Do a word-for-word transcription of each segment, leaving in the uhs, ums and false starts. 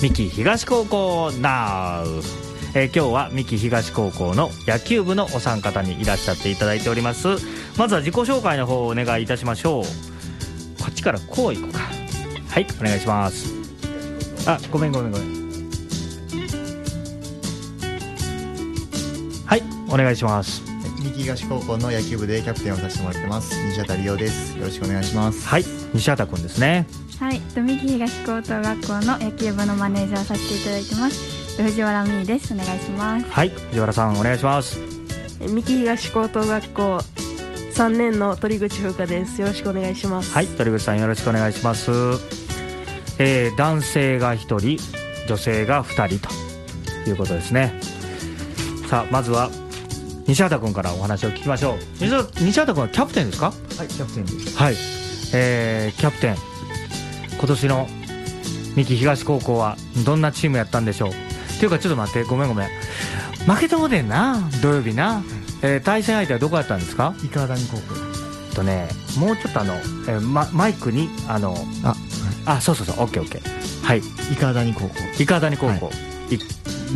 三木東高校ナウ、えー、今日は三木東高校の野球部のお三方にいらっしゃっていただいております。まずは自己紹介の方をお願いいたしましょう。こっちからこういこうか。はい、お願いします。あ、ごめんごめんごめん。はい、お願いします。 三木東高校の野球部でキャプテンをさせてもらってます西畑理央です。よろしくお願いします。 はい、西畑くんですね。 はい、三木東高等学校の野球部のマネージャーをさせていただいてます藤原美衣です。お願いします。 はい、藤原さんお願いします。 三木東高等学校さんねんの鳥口風花です。よろしくお願いします。 はい、鳥口さんよろしくお願いします。えー、男性がひとり女性がふたりということですね。さあまずは西畑君からお話を聞きましょう。西畑、西畑君はキャプテンですか？ はい、キャプテンです。 はい、えー、キャプテン、今年の三木東高校はどんなチームやったんでしょう。っていうかちょっと待って、ごめんごめん、負けてもうてんな土曜日な、えー、対戦相手はどこやったんですか？ 伊川谷高校とね、もうちょっとあの、えーま、マイクにあのあ、はい、 あ、そうそうそう、オッケーオッケー。はい、 伊川谷高校伊川谷高校、はい、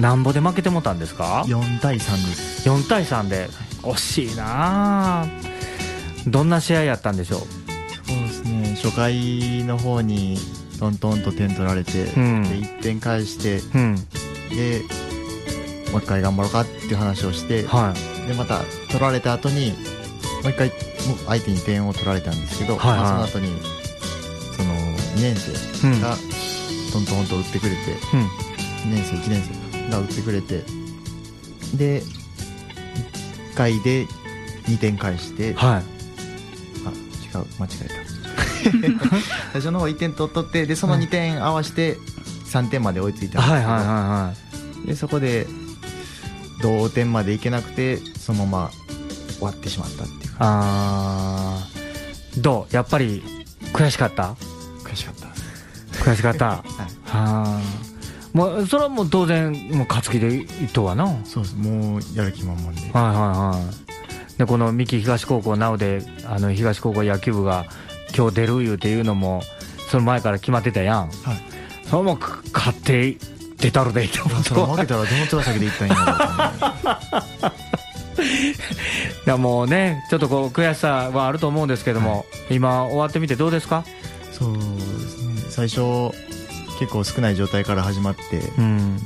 なんぼで負けてもたんですか？ よんたいさんです。 よんたいさんで、惜しいな。どんな試合やったんでしょう？ そうですね、初回の方にトントンと点取られて、うん、でいってん返して、うん、でもう一回頑張ろうかっていう話をして、はい、でまた取られた後にもう一回相手に点を取られたんですけど、はいはい、まあ、その後にそのにねん生がトントンと打ってくれて、うん、にねん生いちねん生が打ってくれて、でいっかいでにてん返して、はい、あ、違う、間違えた最初の方いってん取って、でそのにてん合わせてさんてんまで追いついたんですけど、はいはいはいはい、でそこで同点までいけなくてそのまま終わってしまったっていう。 あー、どう、やっぱり悔しかった？ 悔しかった悔しかった、はい、はもうそれはもう当然もう勝つ気でいっとはな。 そうです、もうやる気満々で、 はいはいはい。でこの三木東高校なおで、あの東高校野球部が今日出るいうっていうのもその前から決まってたやん、はい、それも勝って出たるでいいと思う。 それ負けたらどの面先でいったんやろうだもうね、ちょっとこう悔しさはあると思うんですけども、はい、今終わってみてどうですか？ そうですね、最初結構少ない状態から始まって、うん、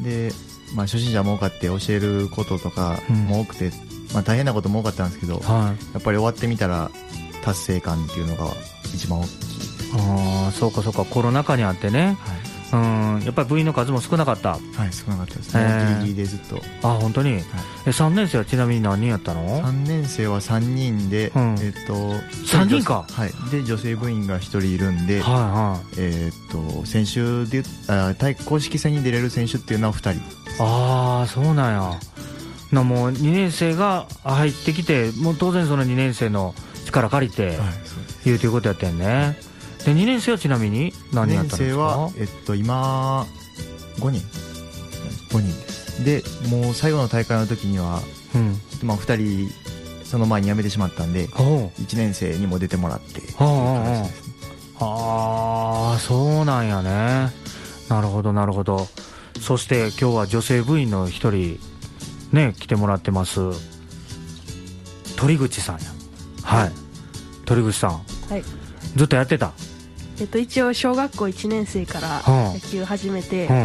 で、まあ、初心者も多かって教えることとかも多くて、うん、まあ、大変なことも多かったんですけど、はい、やっぱり終わってみたら達成感っていうのが一番大きい。 ああ、そうかそうか、コロナ禍にあってね、はい、うん、やっぱり部員の数も少なかった。 はい、少なかったですね、えー、ギリギリでずっと。 あ、本当に、はい、えさんねん生はちなみに何人やったの？ さんねん生はさんにんで、うん、えー、とさんにんか、 はい、で女性部員がひとりいるんで、はいはい、えー、と選手であ公式戦に出れる選手っていうのはふたり。 ああ、そうなんやな。もうにねん生が入ってきて、もう当然そのにねん生の力借りて、はい、いうということやったよね。でにねん生はちなみに何人やったんですか？にねん生は、 えっと、今ごにんごにんです。でもう最後の大会の時には、うん、ちょっとまあふたりその前に辞めてしまったんで、いちねん生にも出てもらってっていう形ですね。 ああ、そうなんやね。なるほどなるほど。そして今日は女性部員の一人ね来てもらってます。鳥口さんや。はい、鳥口さん、はい、ずっとやってた？ えっと、一応小学校いちねん生から野球始めて、うん、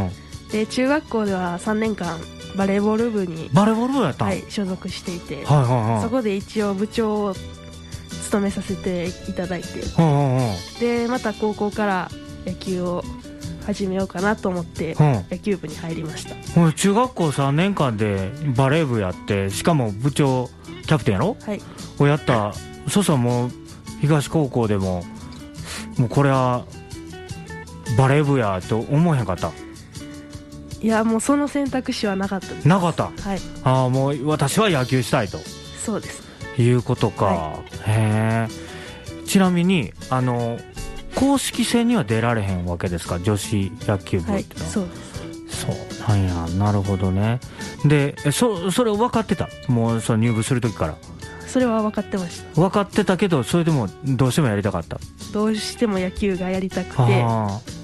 で中学校ではさんねんかんバレーボール部にバレーボール部やった、 はい、所属していて、 はいはいはい、 そこで一応部長を務めさせていただいて、はいはいはい、でまた高校から野球を始めようかなと思って野球部に入りました、 うん、中学校さんねんかんでバレー部やって、しかも部長キャプテンやろ、はい、をやった。そうそう、もう東高校でももうこれはバレー部やと思えへんかった？ いや、もうその選択肢はなかったです。 なかった、 はい、 ああ、もう私は野球したいと。 そうです、 いうことか、はい、へえ。ちなみにあの公式戦には出られへんわけですか、女子野球部ってのは？はい、そうです。そうなんや、なるほどね。で そ, それ分かってた？もうその入部するときからそれは分かってました。 分かってたけど、それでもどうしてもやりたかった？ どうしても野球がやりたくて、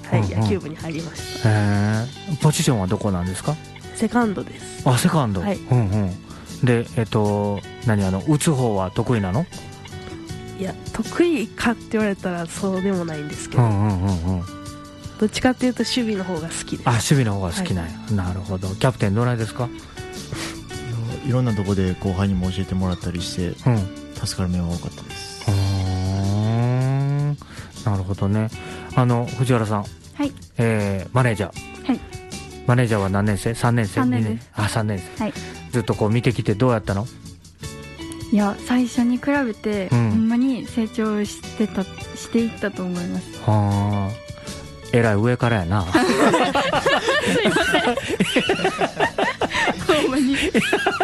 はい、うんうん、野球部に入りました。 へえ。ポジションはどこなんですか？ セカンドです。 あ、セカンド。 はい。 うんうん。で、えっと何あの打つ方は得意なの？ いや、得意かって言われたらそうでもないんですけど、うんうんうんうん、どっちかっていうと守備の方が好きです。 あ、守備の方が好きなんや、はい、なるほど。キャプテンどないですか？ いろんなとこで後輩にも教えてもらったりして、うん、助かる面は多かったです。うーん、なるほどね。あの藤原さん、 はい、 えー、マネージャー、はい、マネージャーは何年生？さんねん生？ さんねんです。 あ、さんねん生、 はい、 ずっとこう見てきてどうやったの？ いや、最初に比べて、うん、ほんまに成長してたしていったと思います。 はあ、えらい上からやな。 すいません。ほんまに。いや、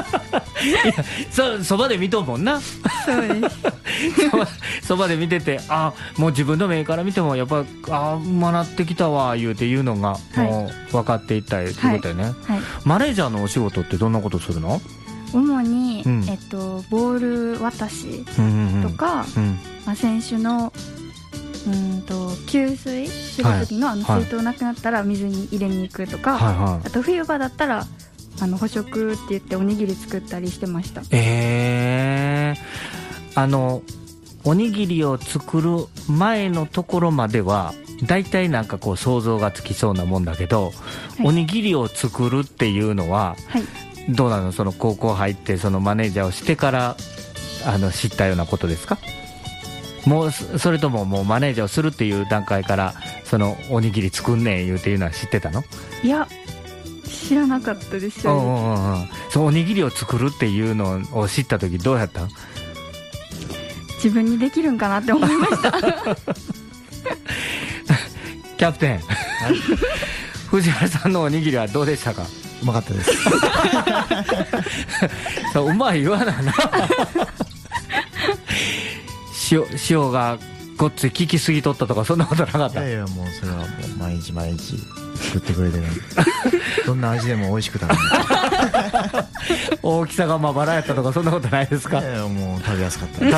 そ、そばで見とんもんな。 そうです。 そばで見てて、あ、もう自分の目から見てもやっぱあ学ってきたわ言うて言うのがもう分かっていったってことだよね、はいはい、マネージャーのお仕事ってどんなことするの？ 主に、うん、えっと、ボール渡しとか、うんうんうん、まあ、選手のうんと給水する時の、はい、あの水筒なくなったら水に入れに行くとか、はいはい、あと冬場だったらあの捕食って言っておにぎり作ったりしてました。 えー、あのおにぎりを作る前のところまではだいたいなんかこう想像がつきそうなもんだけど、はい、おにぎりを作るっていうのは、はい、どうなの？その高校入ってそのマネージャーをしてからあの知ったようなことですか？もうそれとももうマネージャーをするっていう段階からそのおにぎり作んねん言うていうのは知ってたの？ いや、知らなかったですよ、ね。うんうんうん、 そう、おにぎりを作るっていうのを知った時どうやったの？ 自分にできるんかなって思いましたキャプテン、はい、藤原さんのおにぎりはどうでしたか？ うまかったですそう、うまい言わないな塩, 塩がごっつい効きすぎとったとかそんなことなかった？ いやいや、もうそれはもう毎日毎日作ってくれてるどんな味でも美味しく食べる大きさがまばらやったとかそんなことないですか？ いやいや、もう食べやすかった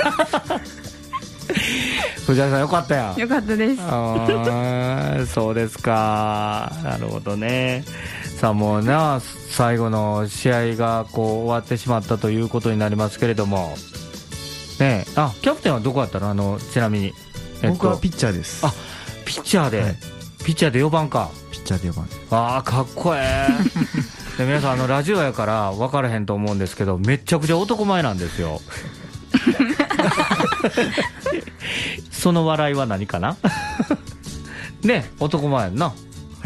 藤原さんよかったやん。 よかったです。 あ、そうですか、なるほどね。さあもうな、最後の試合がこう終わってしまったということになりますけれどもね。あ、キャプテンはどこやったの？あのちなみに、 えっと、僕はピッチャーです。 あ、ピッチャーで、はい、ピッチャーでよばんか。 ピッチャーでよばん。 ああ、かっこええで皆さん、あのラジオやから分からへんと思うんですけど、めちゃくちゃ男前なんですよその笑いは何かなね、男前やんな。 はい、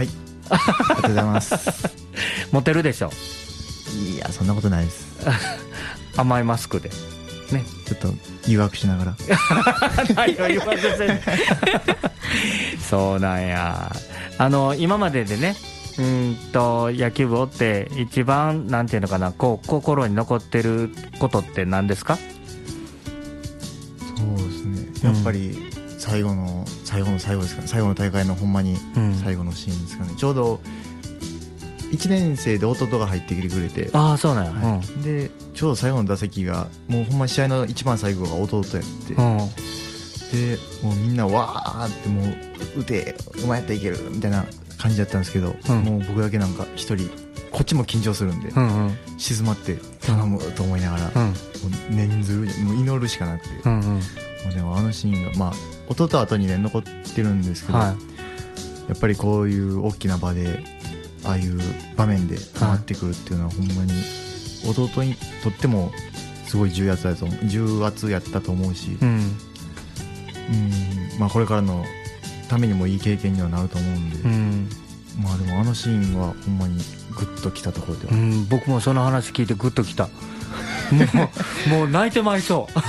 ありがとうございますモテるでしょ？ いや、そんなことないです甘いマスクでね、 ちょっと誘惑しながら何を言わせてそうなんや。あの今まででね、うんと野球部おって一番なんていうのかな、こう心に残ってることって何ですか？ そうですね、やっぱり最後の最後の最後ですかね、最後の大会のほんまに最後のシーンですかね、うん、ちょうどいちねん生で弟が入ってきてくれて、 ああ、そうなんや、 はい、うん、でちょうど最後の打席がもうほんま試合の一番最後が弟やって、うん、でもうみんなわーってもう打て、お前やったらいけるみたいな感じだったんですけど、うん、もう僕だけなんか一人こっちも緊張するんで、うんうん、静まって頼むと思いながら、うん、もう念ずる、もう祈るしかなくて、うんうん、もうでもあのシーンが、まあ弟は後にね残ってるんですけど、はい、やっぱりこういう大きな場でああいう場面で回ってくるっていうのは、はい、ほんまに弟にとってもすごい重圧だと重圧やったと思うし、うんうん、まあ、これからのためにもいい経験にはなると思うんで、うん、まあでもあのシーンはほんまにグッときたところでは、うん、 僕もその話聞いてグッときたもう、もう泣いてまい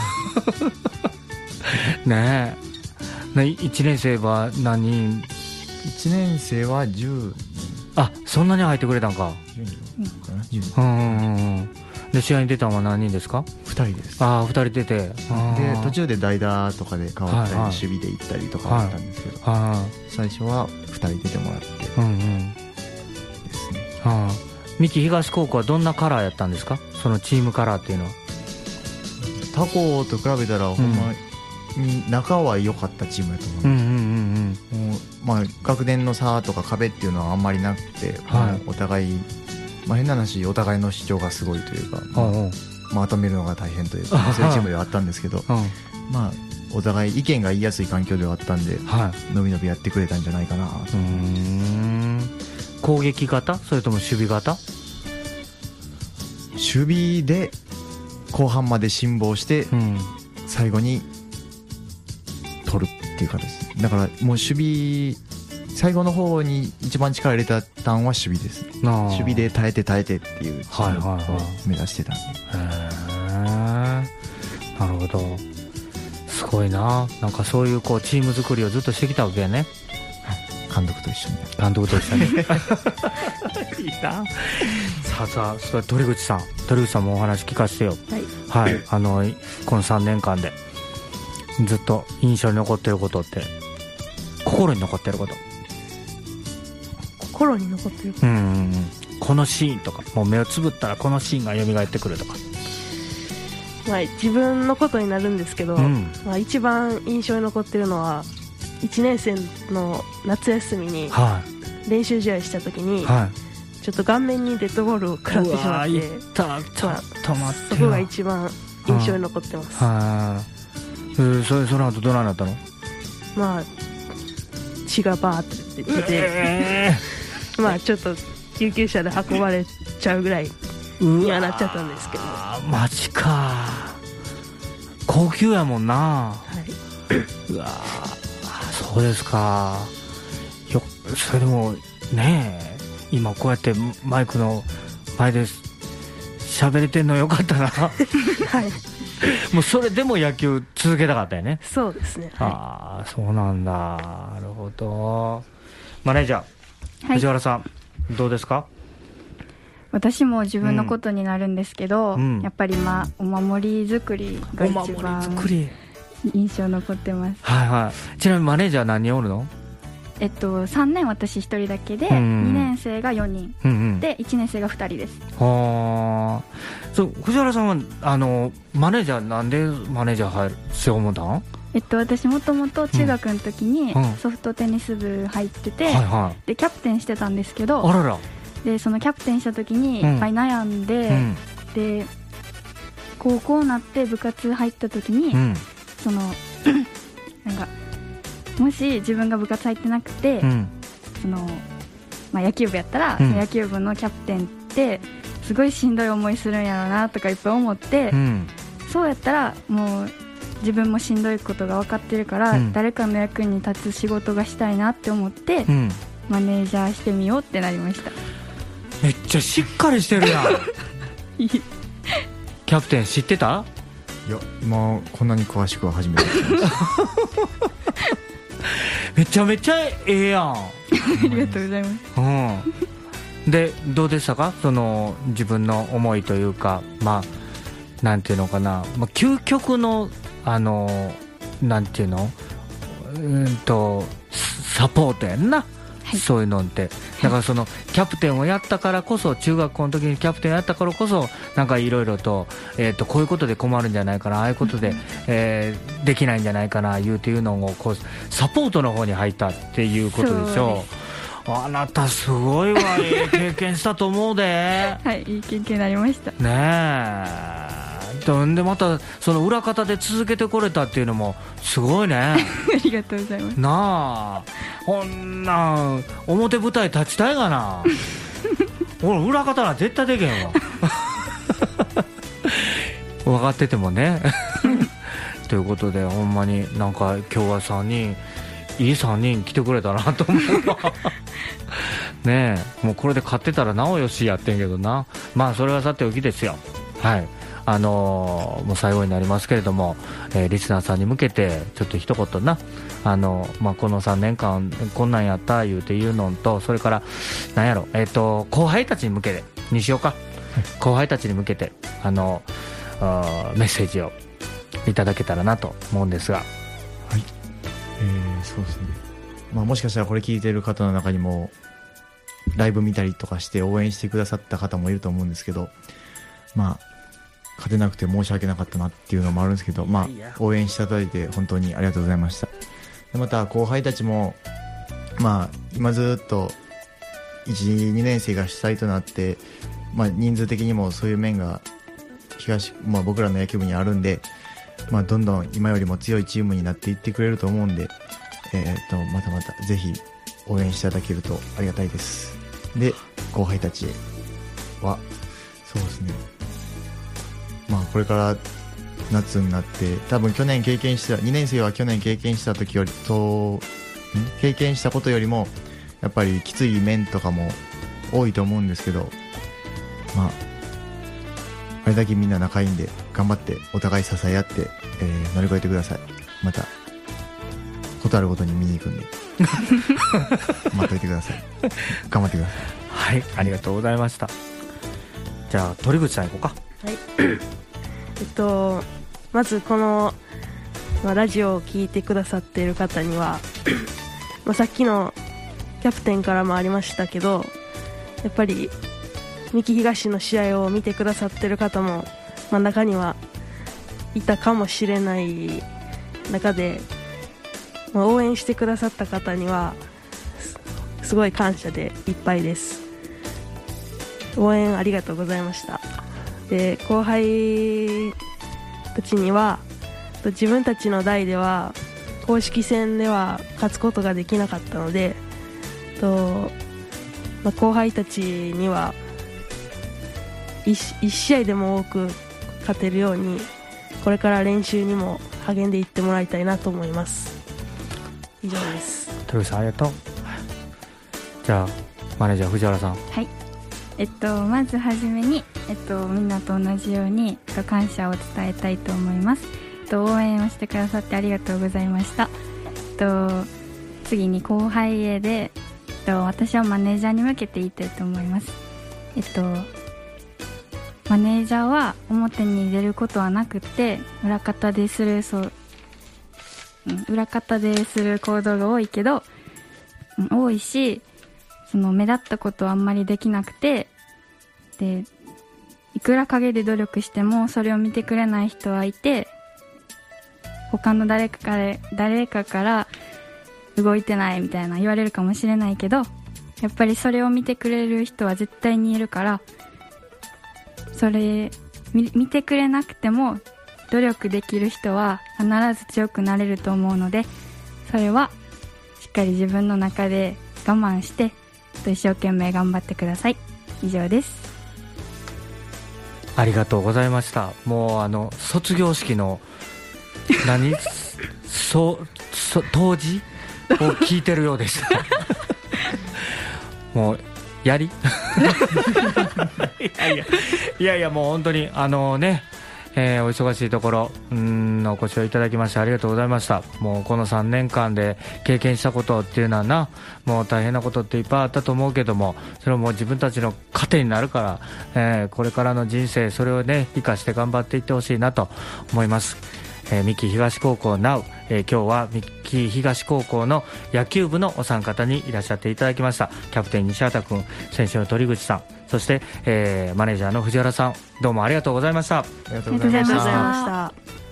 そうねえ。いちねん生は何人？ いちねん生はじゅう。 あ、そんなに入ってくれたんか。 じゅうにんかな、じゅうにん。 うんうんうん。で試合に出たのは何人ですか？ ふたりです。 ああ、ふたり出て、で途中で代打とかで変わったり、はいはい、守備で行ったりとかあったんですけど、はいはい、最初はふたり出てもらって、うんうん、ですね。 はあ、三木東高校はどんなカラーやったんですか？そのチームカラーっていうのは。 他校と比べたらほんまに仲は良かったチームやと思います。うんうんうんうん、もうまあ、学年の差とか壁っていうのはあんまりなくて、はい、お互い、まあ、変な話お互いの主張がすごいというか、まあ、まとめるのが大変というかそういうチームではあったんですけど、まあ、お互い意見が言いやすい環境ではあったんで、はい、のびのびやってくれたんじゃないかなと。うーん、 攻撃型それとも守備型？ 守備で後半まで辛抱して、うん、最後に取るっていう形だから、もう守備最後の方に一番力入れたターンは守備です。守備で耐えて耐えてっていうチームを目指してたんで、 はいはいはい、へー、なるほど、すごいな。なんかそういうこうチーム作りをずっとしてきたわけやね。 監督と一緒に監督と一緒にいいな。さあさあ、それ鳥口さん鳥口さんもお話聞かせてよ。はい、はい、あのこのさんねんかんでずっと印象に残ってることって、心に残ってること。 心に残ってること、うんうんうん、 このシーンとか、もう目をつぶったらこのシーンが蘇ってくるとか。 まあ、自分のことになるんですけど、うん、まあ、一番印象に残ってるのはいちねん生の夏休みに練習試合した時に、はい、ちょっと顔面にデッドボールを食らってしまって、うわー、いったちょっと待って、そこが一番印象に残ってます。 はえー、それその後どうなったの？ まあ血がバーって出て、えー、まあちょっと救急車で運ばれちゃうぐらいにはなっちゃったんですけど。 マジか、高級やもんな。はい、うわそうですか。よそれでもねえ、今こうやってマイクの前で喋れてんのよかったな。はい、もうそれでも野球続けたかったよね。 そうですね、はい、 ああそうなんだ。なるほど。マネージャー、はい、藤原さんどうですか？ 私も自分のことになるんですけど、うん、やっぱり、ま、お守り作りが一番印象残ってます。 はいはい。ちなみにマネージャー何人おるの？ えっと、さんねん私ひとりだけで、うん、にねん生がよにん、うんうん、でいちねん生がふたりです。 はあ。そう、藤原さんはあのマネージャーなんでマネージャー入るしよう思ったん？ えっと、私もともと中学の時にソフトテニス部入ってて、うんはいはい、でキャプテンしてたんですけど、 あらら、 でそのキャプテンした時にいっぱい悩んで、うん、で高校になって部活入った時に、うん、そのなんかもし自分が部活入ってなくて、うん、そのまあ、野球部やったら、うん、その野球部のキャプテンってすごいしんどい思いするんやろうなとかいっぱい思って、うん、そうやったらもう自分もしんどいことが分かってるから、うん、誰かの役に立つ仕事がしたいなって思って、うん、マネージャーしてみようってなりました。 めっちゃしっかりしてるやん。キャプテン知ってた？ いや、今こんなに詳しくは初めて聞きました。 めちゃめちゃええやん。ありがとうございます、 うん、でどうでしたか？その自分の思いというか、まあなんていうのかな、まあ、究極のあのなんていうの、うんとサポートやんな、はい、そういうのってだからそのキャプテンをやったからこそ、中学校の時にキャプテンをやったからこそ、なんかいろいろと、えーとこういうことで困るんじゃないかな、ああいうことで、えー、できないんじゃないかないうていうのをこうサポートの方に入ったっていうことでしょう。あなたすごいわ、いい経験したと思うで。 はい、いい経験になりましたねえ。でまたその裏方で続けてこれたっていうのもすごいね。ありがとうございます。 なあ、こんなん表舞台立ちたいがな。俺裏方は絶対できへんわ。分かっててもね。ということでほんまになんか今日はさんにんいいさんにん来てくれたなと思うわ。ねえ、もうこれで勝ってたらなおよしやってんけどな。まあそれはさておきですよ。はい、あのー、もう最後になりますけれども、えー、リスナーさんに向けてちょっと一言な、あのーまあ、このさんねんかんこんなんやった言うて言うのと、それからなんやろ、えーと後輩たちに向けてにしようか、はい、後輩たちに向けてあのー、メッセージをいただけたらなと思うんですが。はい、 えー、そうですね、まあ、もしかしたらこれ聞いてる方の中にもライブ見たりとかして応援してくださった方もいると思うんですけど、まあ勝てなくて申し訳なかったなっていうのもあるんですけど、まあ、応援していただいて本当にありがとうございました。でまた後輩たちもまあ今ずっといち、にねん生が主体となって、まあ、人数的にもそういう面が東、まあ、僕らの野球部にあるんで、まあ、どんどん今よりも強いチームになっていってくれると思うんで、えー、とまたまたぜひ応援していただけるとありがたいです。で後輩たちはそうですね、まあ、これから夏になって多分去年経験したにねん生は去年経験した時よりと経験したことよりもやっぱりきつい面とかも多いと思うんですけど、まああれだけみんな仲いいんで頑張ってお互い支え合って、えー、乗り越えてください。またことあるごとに見に行くんで待っといてください。頑張ってください。 はい、ありがとうございました。じゃあ鳥口さん行こうか。 はいえっとまずこの、まあ、ラジオを聞いてくださっている方にはまあさっきのキャプテンからもありましたけど、やっぱり三木東の試合を見てくださっている方も、まあ、中にはいたかもしれない中で、まあ、応援してくださった方には す, すごい感謝でいっぱいです。応援ありがとうございました。で後輩たちには自分たちの代では公式戦では勝つことができなかったので、と、まあ、後輩たちには 1, 1試合でも多く勝てるようにこれから練習にも励んでいってもらいたいなと思います。以上です。 鳥口さんありがとう。じゃあマネージャー藤原さん。 はい、えっと、まずはじめに、えっと、みんなと同じように感謝を伝えたいと思います。えっと、応援をしてくださってありがとうございました。えっと、次に後輩へで、えっと、私はマネージャーに向けて言いたいと思います。えっと、マネージャーは表に出ることはなくて裏方でするそう、うん、裏方でする行動が多いけど、うん、多いし、その目立ったことはあんまりできなくて、でいくら陰で努力してもそれを見てくれない人はいて、他の誰かから誰かから動いてないみたいな言われるかもしれないけど、やっぱりそれを見てくれる人は絶対にいるから、それ 見, 見てくれなくても努力できる人は必ず強くなれると思うので、それはしっかり自分の中で我慢して一生懸命頑張ってください。以上です。 ありがとうございました。もうあの卒業式の何そそ当時を聞いてるようでしたもうやりいやいやいやいやもう本当にあのね、えー、お忙しいところうんお越しをいただきましてありがとうございました。もうこのさんねんかんで経験したことっていうのはな、もう大変なことっていっぱいあったと思うけども、それはもう自分たちの糧になるから、えー、これからの人生それをね生かして頑張っていってほしいなと思います。えー、三木東高校 ナウ、えー、今日は三木東高校の野球部のお三方にいらっしゃっていただきました。キャプテン西畑君、選手の鳥口さん、そして、えー、マネージャーの藤原さん、どうもありがとうございました。ありがとうございました。